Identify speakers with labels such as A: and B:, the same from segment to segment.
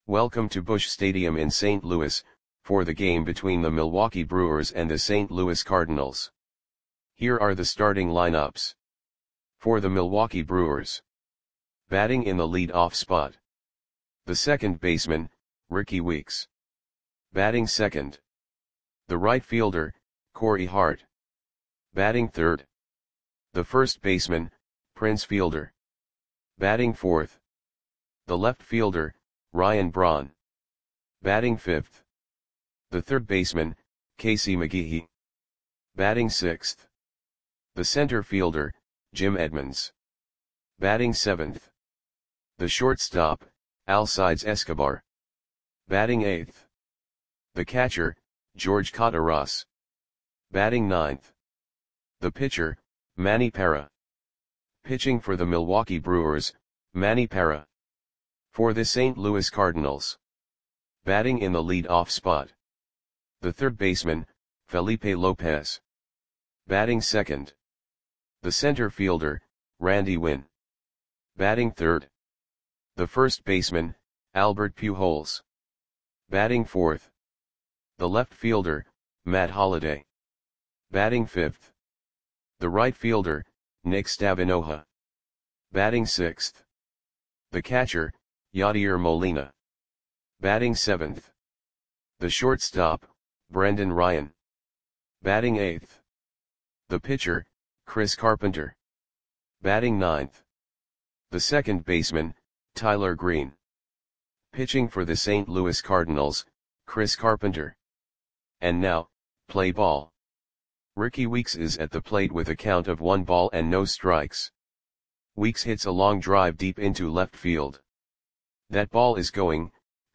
A: Welcome to Busch Stadium in St. Louis, for the game between the Milwaukee Brewers and the St. Louis Cardinals. Here are the starting lineups. For the Milwaukee Brewers. Batting in the lead-off spot. The second baseman, Rickie Weeks. Batting second. The right fielder, Corey Hart. Batting third. The first baseman, Prince Fielder. Batting fourth. The left fielder, Ryan Braun. Batting fifth. The third baseman, Casey McGehee. Batting sixth. The center fielder, Jim Edmonds. Batting seventh. The shortstop, Alcides Escobar. Batting eighth. The catcher, George Kottaras. Batting ninth. The pitcher, Manny Parra. Pitching for the Milwaukee Brewers, Manny Parra. For the St. Louis Cardinals. Batting in the lead-off spot. The third baseman, Felipe Lopez. Batting second. The center fielder, Randy Winn. Batting third. The first baseman, Albert Pujols. Batting fourth. The left fielder, Matt Holliday. Batting fifth. The right fielder, Nick Stavinoha. Batting sixth. The catcher, Yadier Molina. Batting seventh. The shortstop, Brendan Ryan. Batting eighth. The pitcher, Chris Carpenter. Batting ninth. The second baseman, Tyler Green. Pitching for the St. Louis Cardinals, Chris Carpenter. And now, play ball. Rickie Weeks is at the plate with a count of 1 ball and no strikes. Weeks hits a long drive deep into left field. That ball is gone.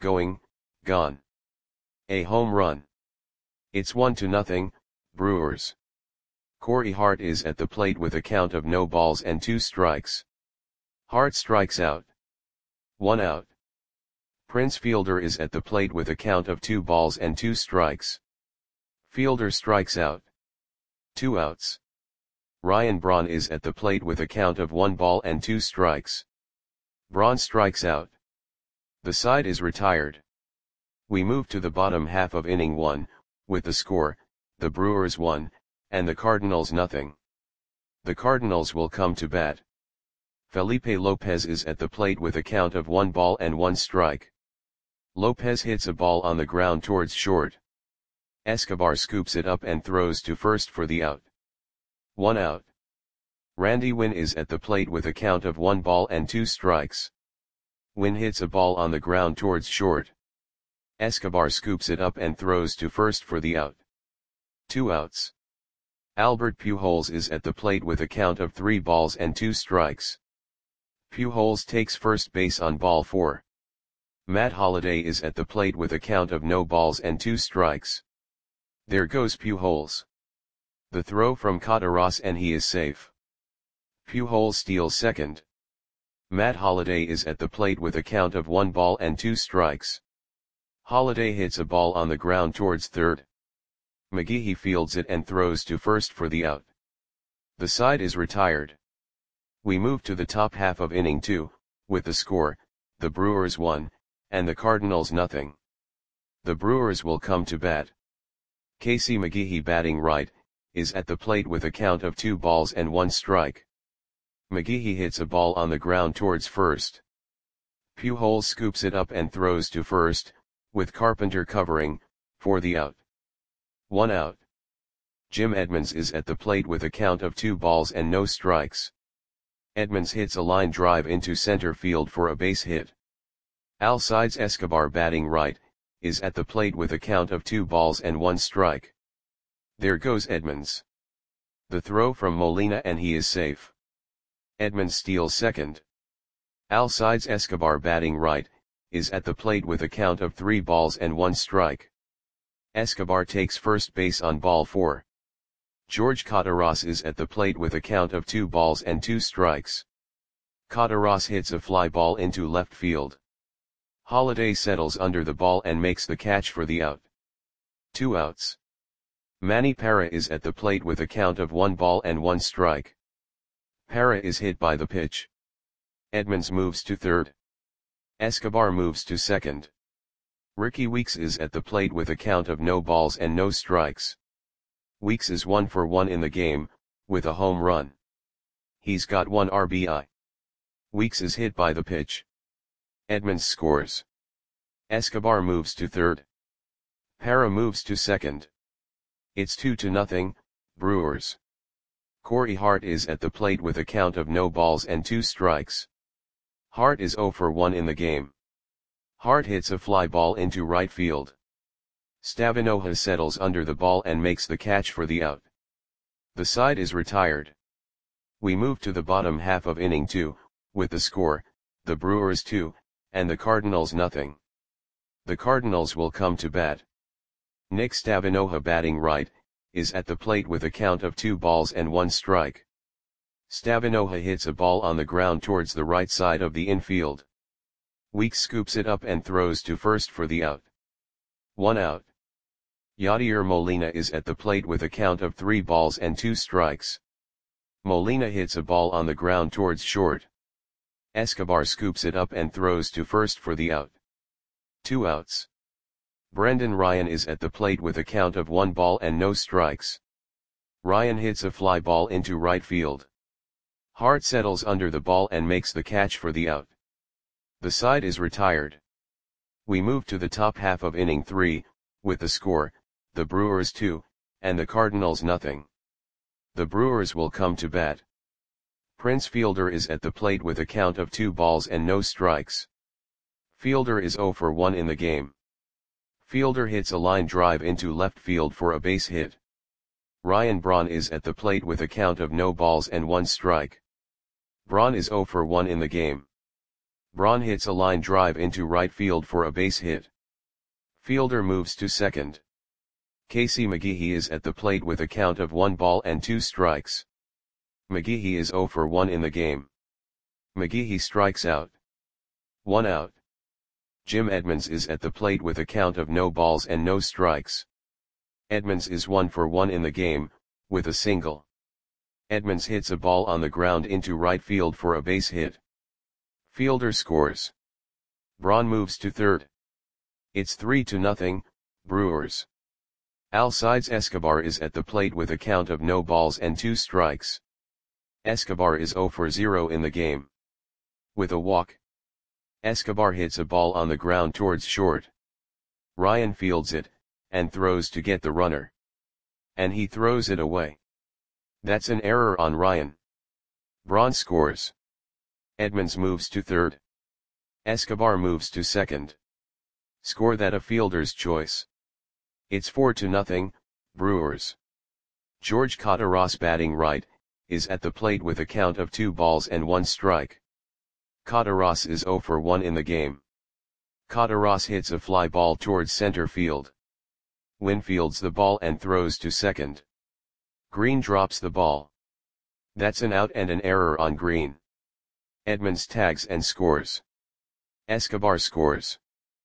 A: A home run. It's 1-0, Brewers. Corey Hart is at the plate with a count of no balls and 2 strikes. Hart strikes out. 1 out. Prince Fielder is at the plate with a count of 2 balls and 2 strikes. Fielder strikes out. 2 outs. Ryan Braun is at the plate with a count of 1 ball and 2 strikes. Braun strikes out. The side is retired. We move to the bottom half of inning 1, with the score, the Brewers 1, and the Cardinals 0. The Cardinals will come to bat. Felipe Lopez is at the plate with a count of 1 ball and 1 strike. Lopez hits a ball on the ground towards short. Escobar scoops it up and throws to first for the out. 1 out. Randy Winn is at the plate with a count of 1 ball and 2 strikes. Winn hits a ball on the ground towards short. Escobar scoops it up and throws to first for the out. 2 outs. Albert Pujols is at the plate with a count of 3 balls and 2 strikes. Pujols takes first base on ball 4. Matt Holliday is at the plate with a count of no balls and 2 strikes. There goes Pujols. The throw from Kottaras and he is safe. Pujols steals second. Matt Holliday is at the plate with a count of 1 ball and 2 strikes. Holliday hits a ball on the ground towards third. McGehee fields it and throws to first for the out. The side is retired. We move to the top half of inning 2, with the score, the Brewers 1, and the Cardinals 0. The Brewers will come to bat. Casey McGehee batting right, is at the plate with a count of 2 balls and 1 strike. McGehee hits a ball on the ground towards first. Pujols scoops it up and throws to first, with Carpenter covering, for the out. 1 out. Jim Edmonds is at the plate with a count of 2 balls and no strikes. Edmonds hits a line drive into center field for a base hit. Alcides Escobar batting right, is at the plate with a count of 2 balls and 1 strike. There goes Edmonds. The throw from Molina and he is safe. Edmonds steals second. Alcides Escobar batting right, is at the plate with a count of 3 balls and 1 strike. Escobar takes first base on ball 4. George Kottaras is at the plate with a count of 2 balls and 2 strikes. Kottaras hits a fly ball into left field. Holliday settles under the ball and makes the catch for the out. 2 outs. Manny Parra is at the plate with a count of 1 ball and 1 strike. Parra is hit by the pitch. Edmonds moves to third. Escobar moves to second. Rickie Weeks is at the plate with a count of no balls and no strikes. Weeks is 1 for 1 in the game, with a home run. He's got 1 RBI. Weeks is hit by the pitch. Edmonds scores. Escobar moves to third. Parra moves to second. It's 2-0, Brewers. Corey Hart is at the plate with a count of no balls and 2 strikes. Hart is 0 for 1 in the game. Hart hits a fly ball into right field. Stavinoha settles under the ball and makes the catch for the out. The side is retired. We move to the bottom half of inning 2, with the score, the Brewers 2, and the Cardinals nothing. The Cardinals will come to bat. Nick Stavinoha, batting right, is at the plate with a count of 2 balls and 1 strike. Stavinoha hits a ball on the ground towards the right side of the infield. Weeks scoops it up and throws to first for the out. 1 out. Yadier Molina is at the plate with a count of 3 balls and 2 strikes. Molina hits a ball on the ground towards short. Escobar scoops it up and throws to first for the out. 2 outs. Brendan Ryan is at the plate with a count of 1 ball and no strikes. Ryan hits a fly ball into right field. Hart settles under the ball and makes the catch for the out. The side is retired. We move to the top half of inning 3, with the score, the Brewers 2, and the Cardinals nothing. The Brewers will come to bat. Prince Fielder is at the plate with a count of 2 balls and no strikes. Fielder is 0 for 1 in the game. Fielder hits a line drive into left field for a base hit. Ryan Braun is at the plate with a count of no balls and 1 strike. Braun is 0 for 1 in the game. Braun hits a line drive into right field for a base hit. Fielder moves to second. Casey McGehee is at the plate with a count of 1 ball and 2 strikes. McGehee is 0 for 1 in the game. McGehee strikes out. 1 out. Jim Edmonds is at the plate with a count of no balls and no strikes. Edmonds is 1 for 1 in the game, with a single. Edmonds hits a ball on the ground into right field for a base hit. Fielder scores. Braun moves to third. It's 3-0, Brewers. Alcides Escobar is at the plate with a count of no balls and 2 strikes. Escobar is 0 for 0 in the game. With a walk. Escobar hits a ball on the ground towards short. Ryan fields it, and throws to get the runner. And he throws it away. That's an error on Ryan. Braun scores. Edmonds moves to third. Escobar moves to second. Score that a fielder's choice. It's 4-0, Brewers. George Cotaros, batting right, is at the plate with a count of 2 balls and 1 strike. Cotaros is 0 for 1 in the game. Cotaros hits a fly ball towards center field. Wynn fields the ball and throws to second. Green drops the ball. That's an out and an error on Green. Edmonds tags and scores. Escobar scores.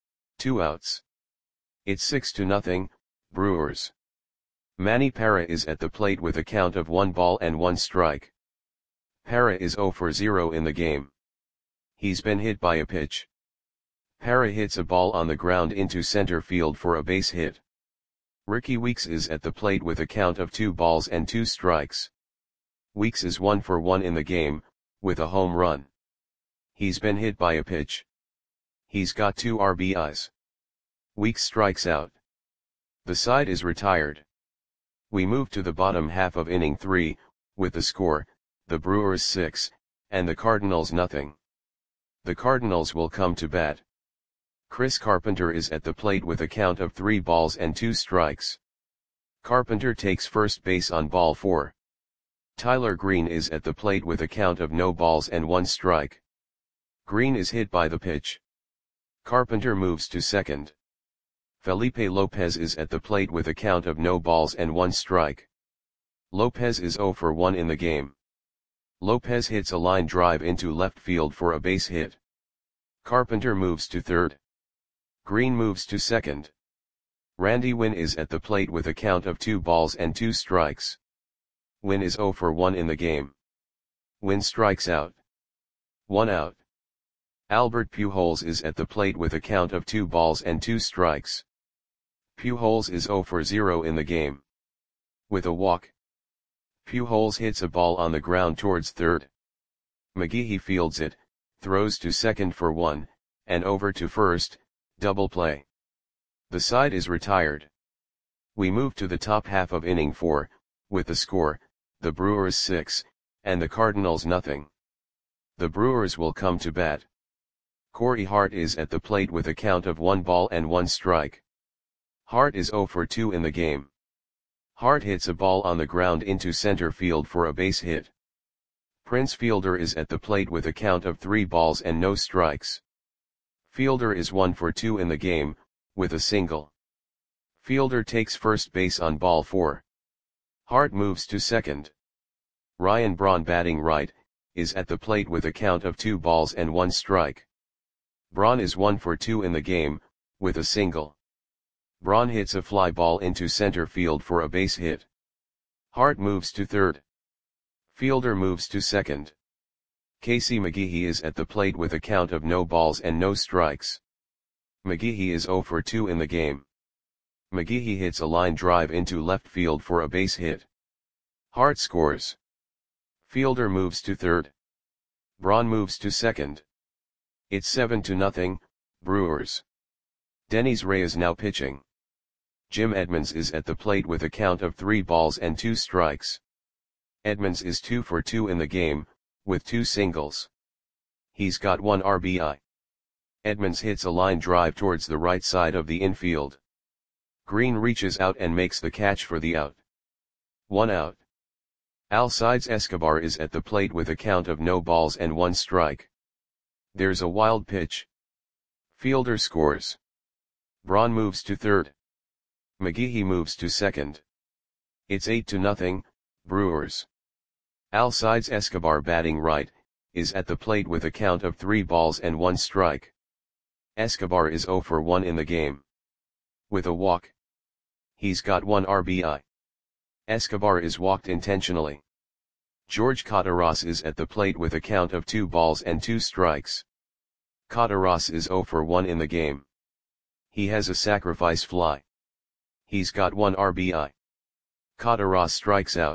A: 2 outs. It's 6-0, Brewers. Manny Parra is at the plate with a count of 1 ball and 1 strike. Parra is 0 for 0 in the game. He's been hit by a pitch. Parra hits a ball on the ground into center field for a base hit. Rickie Weeks is at the plate with a count of 2 balls and 2 strikes. Weeks is 1 for 1 in the game, with a home run. He's been hit by a pitch. He's got 2 RBIs. Weeks strikes out. The side is retired. We move to the bottom half of inning 3, with the score, the Brewers 6, and the Cardinals nothing. The Cardinals will come to bat. Chris Carpenter is at the plate with a count of 3 balls and 2 strikes. Carpenter takes first base on ball 4. Tyler Green is at the plate with a count of no balls and 1 strike. Green is hit by the pitch. Carpenter moves to second. Felipe Lopez is at the plate with a count of no balls and 1 strike. Lopez is 0 for 1 in the game. Lopez hits a line drive into left field for a base hit. Carpenter moves to third. Green moves to second. Randy Wynn is at the plate with a count of 2 balls and 2 strikes. Wynn is 0 for 1 in the game. Wynn strikes out. 1 out. Albert Pujols is at the plate with a count of 2 balls and 2 strikes. Pujols is 0 for 0 in the game. With a walk. Pujols hits a ball on the ground towards third. McGehee fields it, throws to second for 1, and over to first, double play. The side is retired. We move to the top half of inning 4, with the score, the Brewers 6, and the Cardinals nothing. The Brewers will come to bat. Corey Hart is at the plate with a count of 1 ball and 1 strike. Hart is 0 for 2 in the game. Hart hits a ball on the ground into center field for a base hit. Prince Fielder is at the plate with a count of 3 balls and no strikes. Fielder is 1 for 2 in the game, with a single. Fielder takes first base on ball 4. Hart moves to second. Ryan Braun, batting right, is at the plate with a count of 2 balls and 1 strike. Braun is 1 for 2 in the game, with a single. Braun hits a fly ball into center field for a base hit. Hart moves to third. Fielder moves to second. Casey McGehee is at the plate with a count of no balls and no strikes. McGehee is 0 for 2 in the game. McGehee hits a line drive into left field for a base hit. Hart scores. Fielder moves to third. Braun moves to second. It's 7-0, Brewers. Dennis Reyes now pitching. Jim Edmonds is at the plate with a count of 3 balls and 2 strikes. Edmonds is 2 for 2 in the game, with 2 singles. He's got 1 RBI. Edmonds hits a line drive towards the right side of the infield. Green reaches out and makes the catch for the out. 1 out. Alcides Escobar is at the plate with a count of no balls and 1 strike. There's a wild pitch. Fielder scores. Braun moves to third. McGehee moves to second. It's 8-0, Brewers. Alcides Escobar, batting right, is at the plate with a count of 3 balls and 1 strike. Escobar is 0 for 1 in the game. With a walk. He's got 1 RBI. Escobar is walked intentionally. George Cotaras is at the plate with a count of 2 balls and 2 strikes. Cotaras is 0 for 1 in the game. He has a sacrifice fly. He's got 1 RBI. Cotaras strikes out.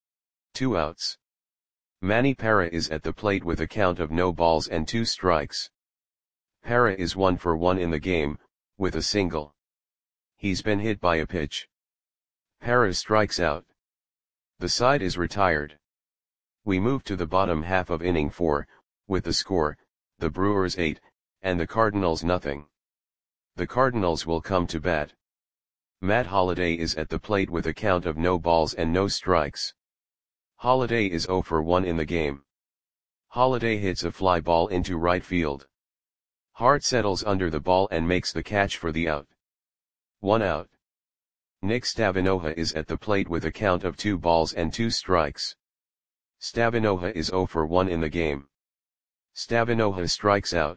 A: 2 outs. Manny Parra is at the plate with a count of no balls and 2 strikes. Parra is 1 for 1 in the game, with a single. He's been hit by a pitch. Parra strikes out. The side is retired. We move to the bottom half of inning 4, with the score, the Brewers 8, and the Cardinals nothing. The Cardinals will come to bat. Matt Holliday is at the plate with a count of no balls and no strikes. Holliday is 0 for 1 in the game. Holliday hits a fly ball into right field. Hart settles under the ball and makes the catch for the out. 1 out. Nick Stavinoha is at the plate with a count of 2 balls and 2 strikes. Stavinoha is 0 for 1 in the game. Stavinoha strikes out.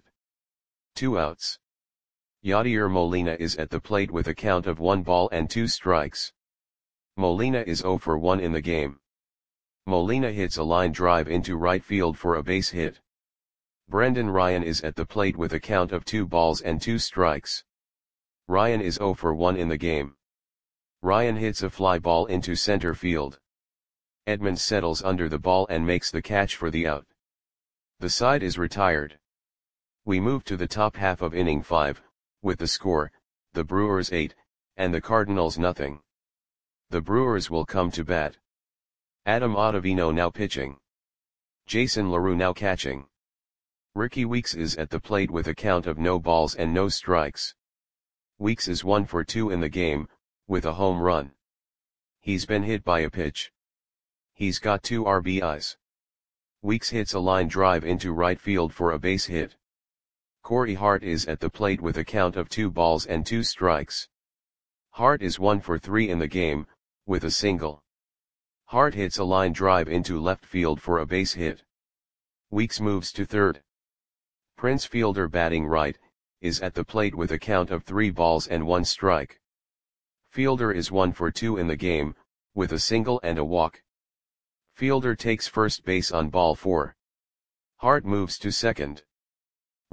A: 2 outs. Yadier Molina is at the plate with a count of 1 ball and 2 strikes. Molina is 0 for 1 in the game. Molina hits a line drive into right field for a base hit. Brendan Ryan is at the plate with a count of 2 balls and 2 strikes. Ryan is 0 for 1 in the game. Ryan hits a fly ball into center field. Edmonds settles under the ball and makes the catch for the out. The side is retired. We move to the top half of inning 5, with the score, the Brewers 8, and the Cardinals nothing. The Brewers will come to bat. Adam Ottavino now pitching. Jason LaRue now catching. Ricky Weeks is at the plate with a count of no balls and no strikes. Weeks is 1 for 2 in the game, with a home run. He's been hit by a pitch. He's got 2 RBIs. Weeks hits a line drive into right field for a base hit. Corey Hart is at the plate with a count of 2 balls and 2 strikes. Hart is 1 for 3 in the game, with a single. Hart hits a line drive into left field for a base hit. Weeks moves to third. Prince Fielder, batting right, is at the plate with a count of 3 balls and 1 strike. Fielder is 1 for 2 in the game, with a single and a walk. Fielder takes first base on ball 4. Hart moves to second.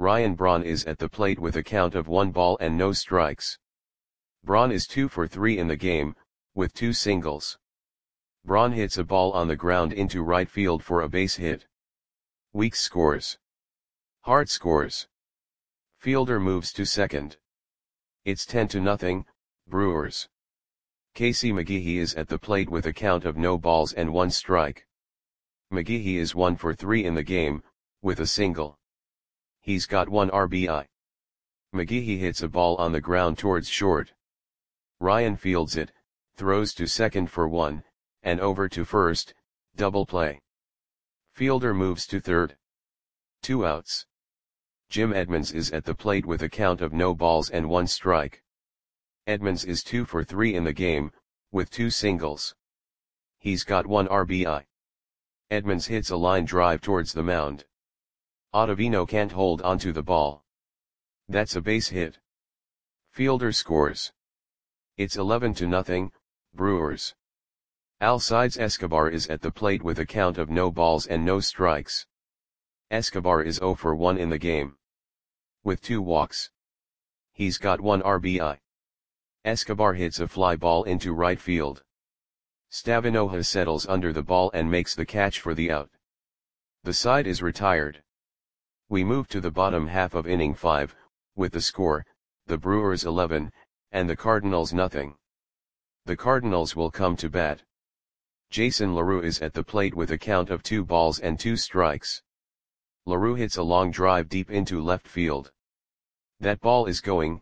A: Ryan Braun is at the plate with a count of 1 ball and no strikes. Braun is 2 for 3 in the game, with 2 singles. Braun hits a ball on the ground into right field for a base hit. Weeks scores. Hart scores. Fielder moves to second. It's 10-0, Brewers. Casey McGehee is at the plate with a count of no balls and 1 strike. McGehee is 1 for 3 in the game, with a single. He's got 1 RBI. McGehee hits a ball on the ground towards short. Ryan fields it, throws to second for 1, and over to first, double play. Fielder moves to third. 2 outs. Jim Edmonds is at the plate with a count of no balls and 1 strike. Edmonds is 2 for 3 in the game, with 2 singles. He's got 1 RBI. Edmonds hits a line drive towards the mound. Ottavino can't hold onto the ball. That's a base hit. Fielder scores. It's 11-0, Brewers. Alcides Escobar is at the plate with a count of no balls and no strikes. Escobar is 0 for 1 in the game, with 2 walks. He's got 1 RBI. Escobar hits a fly ball into right field. Stavinoha settles under the ball and makes the catch for the out. The side is retired. We move to the bottom half of inning 5, with the score, the Brewers 11, and the Cardinals nothing. The Cardinals will come to bat. Jason LaRue is at the plate with a count of 2 balls and 2 strikes. LaRue hits a long drive deep into left field. That ball is going,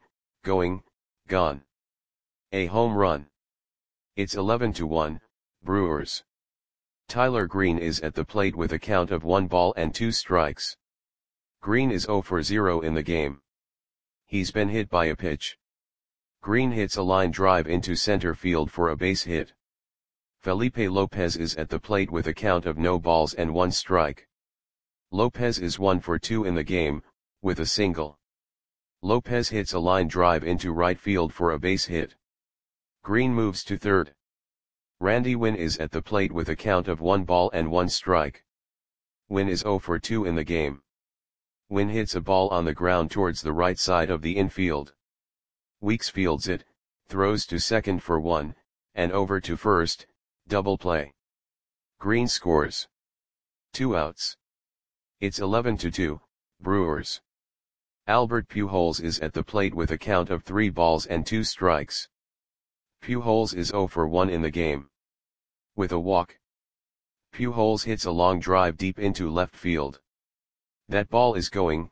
A: gone. A home run. It's 11-1, Brewers. Tyler Green is at the plate with a count of 1 ball and 2 strikes. Green is 0 for 0 in the game. He's been hit by a pitch. Green hits a line drive into center field for a base hit. Felipe Lopez is at the plate with a count of no balls and 1 strike. Lopez is 1 for 2 in the game, with a single. Lopez hits a line drive into right field for a base hit. Green moves to third. Randy Winn is at the plate with a count of 1 ball and 1 strike. Winn is 0 for 2 in the game. Winn hits a ball on the ground towards the right side of the infield. Weeks fields it, throws to second for 1, and over to first, double play. Green scores. 2 outs. It's 11-2, Brewers. Albert Pujols is at the plate with a count of 3 balls and 2 strikes. Pujols is 0 for 1 in the game, with a walk. Pujols hits a long drive deep into left field. That ball is going,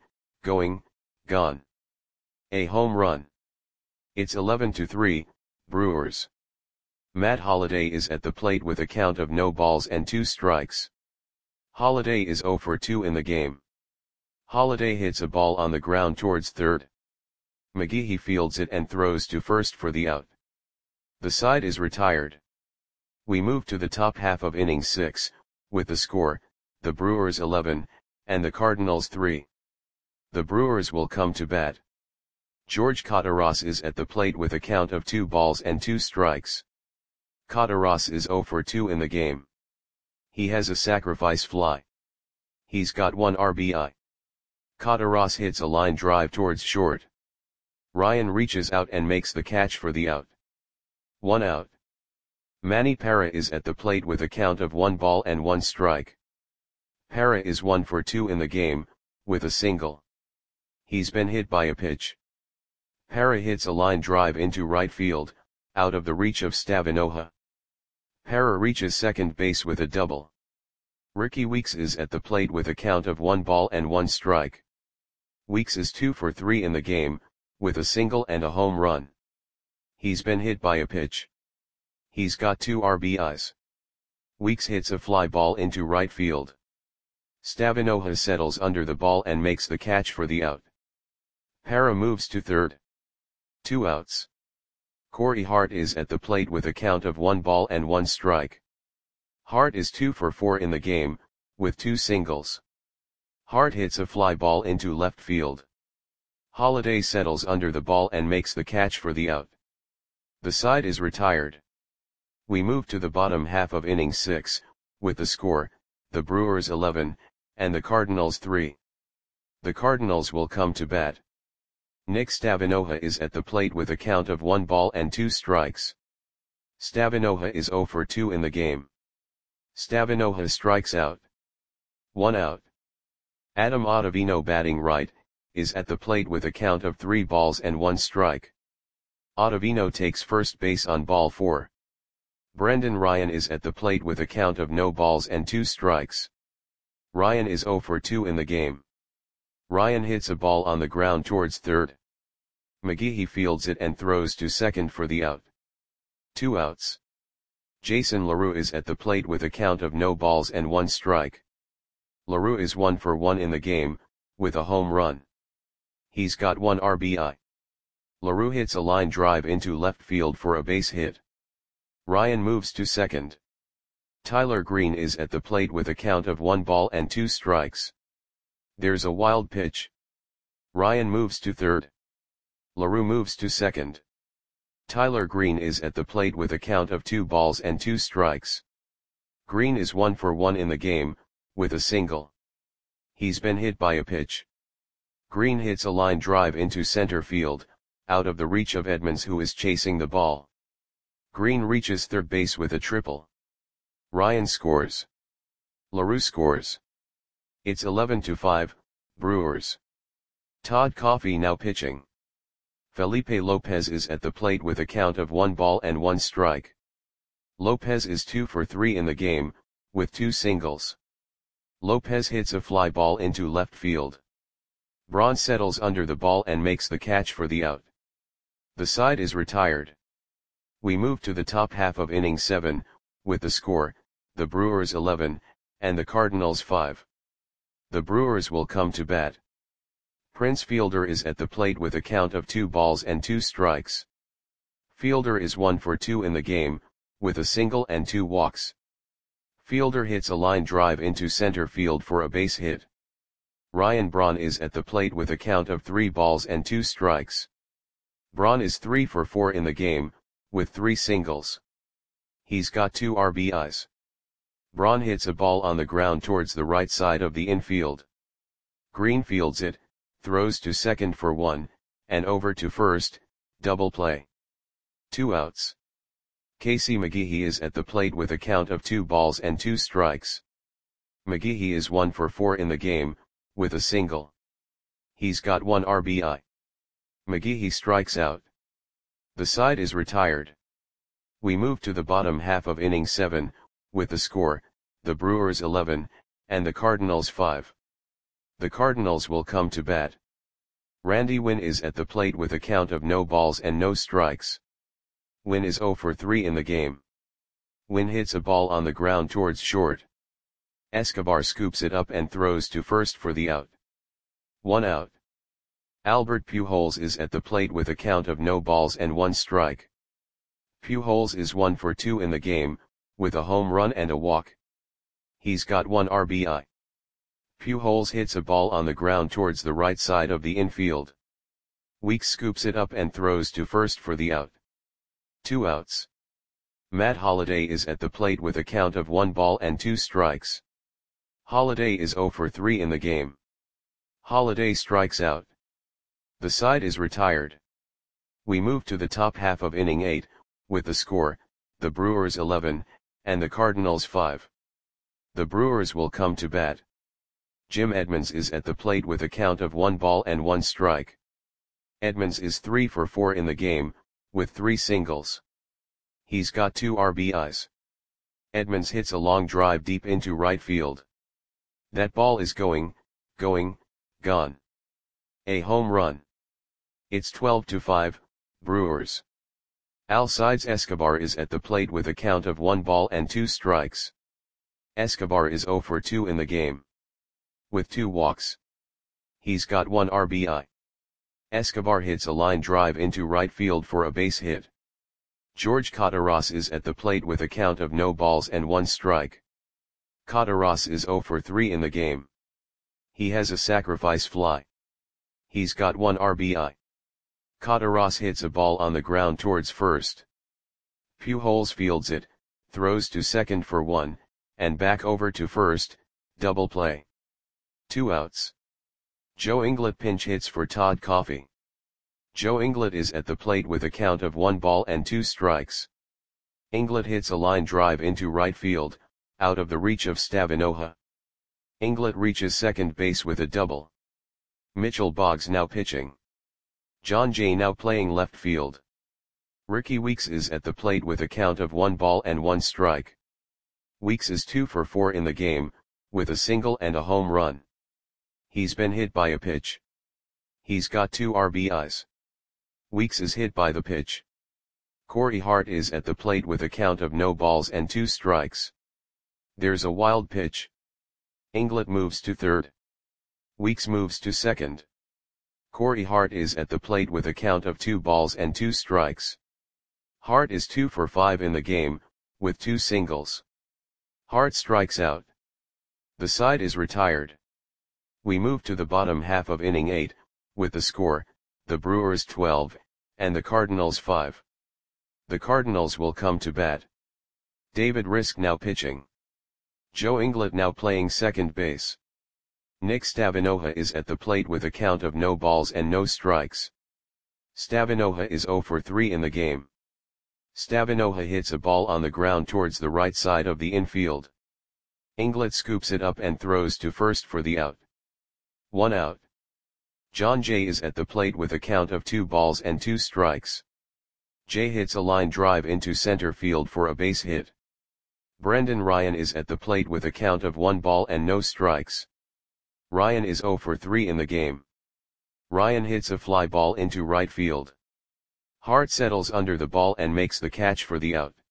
A: gone. A home run. It's 11-3, Brewers. Matt Holliday is at the plate with a count of no balls and 2 strikes. Holliday is 0 for 2 in the game. Holliday hits a ball on the ground towards third. McGehee fields it and throws to first for the out. The side is retired. We move to the top half of inning 6, with the score, the Brewers 11, and the Cardinals 3. The Brewers will come to bat. George Kottaras is at the plate with a count of 2 balls and 2 strikes. Kottaras is 0 for 2 in the game. He has a sacrifice fly. He's got 1 RBI. Kottaras hits a line drive towards short. Ryan reaches out and makes the catch for the out. 1 out. Manny Parra is at the plate with a count of 1 ball and 1 strike. Parra is 1 for 2 in the game, with a single. He's been hit by a pitch. Parra hits a line drive into right field, out of the reach of Stavinoha. Parra reaches second base with a double. Ricky Weeks is at the plate with a count of 1 ball and 1 strike. Weeks is 2 for 3 in the game, with a single and a home run. He's been hit by a pitch. He's got 2 RBIs. Weeks hits a fly ball into right field. Stavinoha settles under the ball and makes the catch for the out. Parra moves to third. 2 outs. Corey Hart is at the plate with a count of 1 ball and 1 strike. Hart is 2 for 4 in the game, with 2 singles. Hart hits a fly ball into left field. Holliday settles under the ball and makes the catch for the out. The side is retired. We move to the bottom half of inning 6, with the score, the Brewers 11, and the Cardinals 3. The Cardinals will come to bat. Nick Stavinoha is at the plate with a count of 1 ball and 2 strikes. Stavinoha is 0 for 2 in the game. Stavinoha strikes out. 1 out. Adam Ottavino, batting right, is at the plate with a count of 3 balls and 1 strike. Ottavino takes first base on ball 4. Brendan Ryan is at the plate with a count of no balls and 2 strikes. Ryan is 0 for 2 in the game. Ryan hits a ball on the ground towards third. McGehee fields it and throws to second for the out. 2 outs. Jason LaRue is at the plate with a count of no balls and 1 strike. LaRue is 1 for 1 in the game, with a home run. He's got 1 RBI. LaRue hits a line drive into left field for a base hit. Ryan moves to second. Tyler Green is at the plate with a count of 1 ball and 2 strikes. There's a wild pitch. Ryan moves to third. LaRue moves to second. Tyler Green is at the plate with a count of 2 balls and 2 strikes. Green is 1 for 1 in the game, with a single. He's been hit by a pitch. Green hits a line drive into center field, out of the reach of Edmonds, who is chasing the ball. Green reaches third base with a triple. Ryan scores. LaRue scores. It's 11-5, Brewers. Todd Coffey now pitching. Felipe Lopez is at the plate with a count of 1 ball and 1 strike. Lopez is 2 for 3 in the game, with 2 singles. Lopez hits a fly ball into left field. Braun settles under the ball and makes the catch for the out. The side is retired. We move to the top half of inning 7, with the score, the Brewers 11, and the Cardinals 5. The Brewers will come to bat. Prince Fielder is at the plate with a count of 2 balls and 2 strikes. Fielder is 1 for 2 in the game, with a single and 2 walks. Fielder hits a line drive into center field for a base hit. Ryan Braun is at the plate with a count of 3 balls and 2 strikes. Braun is 3 for 4 in the game, with 3 singles. He's got 2 RBIs. Braun hits a ball on the ground towards the right side of the infield. Green fields it, throws to second for 1, and over to first, double play. 2 outs. Casey McGehee is at the plate with a count of 2 balls and 2 strikes. McGehee is 1 for 4 in the game, with a single. He's got 1 RBI. McGehee strikes out. The side is retired. We move to the bottom half of inning 7, with the score, the Brewers 11, and the Cardinals 5. The Cardinals will come to bat. Randy Winn is at the plate with a count of no balls and no strikes. Winn is 0 for 3 in the game. Winn hits a ball on the ground towards short. Escobar scoops it up and throws to first for the out. 1 out. Albert Pujols is at the plate with a count of no balls and 1 strike. Pujols is 1 for 2 in the game, with a home run and a walk. He's got 1 RBI. Pujols hits a ball on the ground towards the right side of the infield. Weeks scoops it up and throws to first for the out. 2 outs. Matt Holliday is at the plate with a count of 1 ball and 2 strikes. Holliday is 0 for 3 in the game. Holliday strikes out. The side is retired. We move to the top half of inning 8, with the score, the Brewers 11, and the Cardinals 5. The Brewers will come to bat. Jim Edmonds is at the plate with a count of 1 ball and 1 strike. Edmonds is 3 for 4 in the game, with 3 singles. He's got 2 RBIs. Edmonds hits a long drive deep into right field. That ball is going, gone. A home run. It's 12-5, Brewers. Alcides Escobar is at the plate with a count of 1 ball and 2 strikes. Escobar is 0 for 2 in the game. With 2 walks. He's got 1 RBI. Escobar hits a line drive into right field for a base hit. George Cotaras is at the plate with a count of no balls and 1 strike. Cotaras is 0 for 3 in the game. He has a sacrifice fly. He's got 1 RBI. Cotaras hits a ball on the ground towards first. Pujols fields it, throws to second for 1, and back over to first, double play. 2 outs. Joe Inglet pinch hits for Todd Coffey. Joe Inglet is at the plate with a count of 1 ball and 2 strikes. Inglet hits a line drive into right field, out of the reach of Stavinoha. Inglet reaches second base with a double. Mitchell Boggs now pitching. John Jay now playing left field. Ricky Weeks is at the plate with a count of 1 ball and 1 strike. Weeks is 2 for 4 in the game, with a single and a home run. He's been hit by a pitch. He's got 2 RBIs. Weeks is hit by the pitch. Corey Hart is at the plate with a count of no balls and 2 strikes. There's a wild pitch. Inglet moves to third. Weeks moves to second. Corey Hart is at the plate with a count of 2 balls and 2 strikes. Hart is 2 for 5 in the game, with 2 singles. Hart strikes out. The side is retired. We move to the bottom half of inning 8, with the score, the Brewers 12, and the Cardinals 5. The Cardinals will come to bat. David Risk now pitching. Joe Inglet now playing second base. Nick Stavinoha is at the plate with a count of no balls and no strikes. Stavinoha is 0 for 3 in the game. Stavinoha hits a ball on the ground towards the right side of the infield. Inglet scoops it up and throws to first for the out. 1 out. John Jay is at the plate with a count of 2 balls and 2 strikes. Jay hits a line drive into center field for a base hit. Brendan Ryan is at the plate with a count of 1 ball and no strikes. Ryan is 0 for 3 in the game. Ryan hits a fly ball into right field. Hart settles under the ball and makes the catch for the out.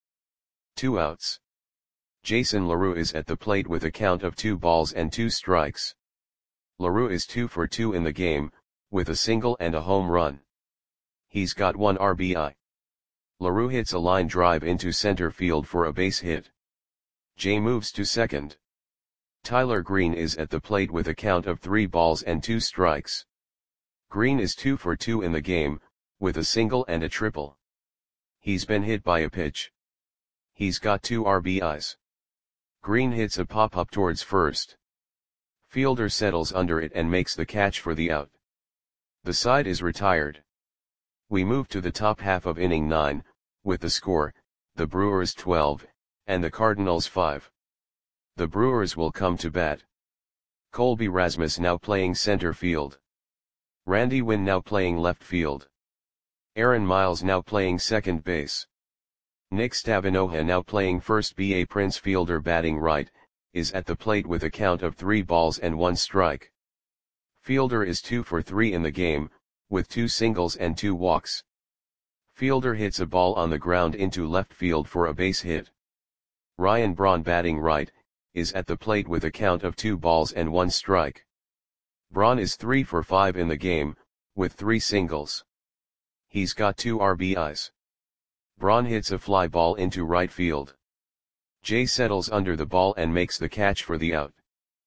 A: 2 outs. Jason LaRue is at the plate with a count of 2 balls and 2 strikes. LaRue is 2 for 2 in the game, with a single and a home run. He's got 1 RBI. LaRue hits a line drive into center field for a base hit. Jay moves to second. Tyler Green is at the plate with a count of 3 balls and 2 strikes. Green is 2 for 2 in the game, with a single and a triple. He's been hit by a pitch. He's got 2 RBIs. Green hits a pop-up towards first. Fielder settles under it and makes the catch for the out. The side is retired. We move to the top half of inning 9, with the score, the Brewers 12, and the Cardinals 5. The Brewers will come to bat. Colby Rasmus now playing center field. Randy Winn now playing left field. Aaron Miles now playing second base. Nick Stavinoha now playing first. B.A. Prince Fielder batting right, is at the plate with a count of 3 balls and 1 strike. Fielder is 2 for 3 in the game, with 2 singles and 2 walks. Fielder hits a ball on the ground into left field for a base hit. Ryan Braun batting right, is at the plate with a count of 2 balls and 1 strike. Braun is 3 for 5 in the game, with 3 singles. He's got 2 RBIs. Braun hits a fly ball into right field. Jay settles under the ball and makes the catch for the out.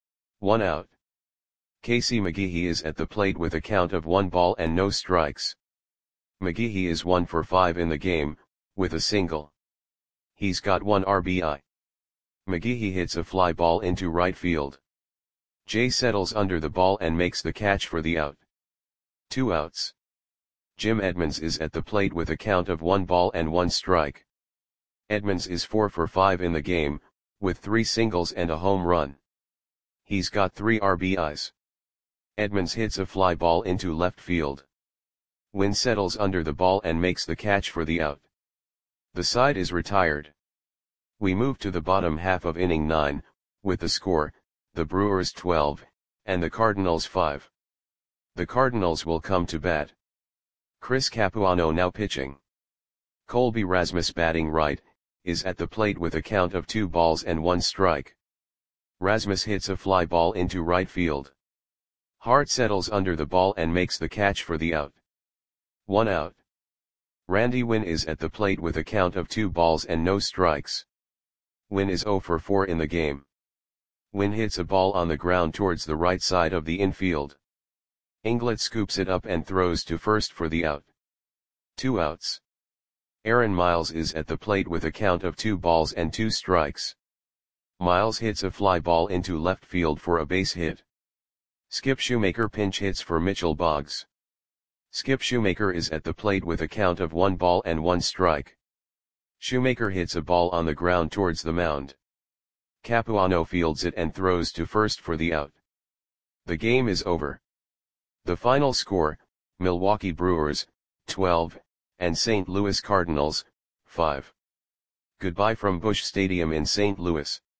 A: 1 out. Casey McGehee is at the plate with a count of 1 ball and no strikes. McGehee is 1 for 5 in the game, with a single. He's got 1 RBI. McGehee hits a fly ball into right field. Jay settles under the ball and makes the catch for the out. 2 outs. Jim Edmonds is at the plate with a count of 1 ball and 1 strike. Edmonds is 4 for 5 in the game, with 3 singles and a home run. He's got 3 RBIs. Edmonds hits a fly ball into left field. Winn settles under the ball and makes the catch for the out. The side is retired. We move to the bottom half of inning 9, with the score, the Brewers 12, and the Cardinals 5. The Cardinals will come to bat. Chris Capuano now pitching. Colby Rasmus batting right, is at the plate with a count of 2 balls and 1 strike. Rasmus hits a fly ball into right field. Hart settles under the ball and makes the catch for the out. 1 out. Randy Winn is at the plate with a count of 2 balls and no strikes. Winn is 0 for 4 in the game. Winn hits a ball on the ground towards the right side of the infield. Inglet scoops it up and throws to first for the out. 2 outs. Aaron Miles is at the plate with a count of 2 balls and 2 strikes. Miles hits a fly ball into left field for a base hit. Skip Shoemaker pinch hits for Mitchell Boggs. Skip Shoemaker is at the plate with a count of 1 ball and 1 strike. Shoemaker hits a ball on the ground towards the mound. Capuano fields it and throws to first for the out. The game is over. The final score, Milwaukee Brewers, 12, and St. Louis Cardinals, 5. Goodbye from Busch Stadium in St. Louis.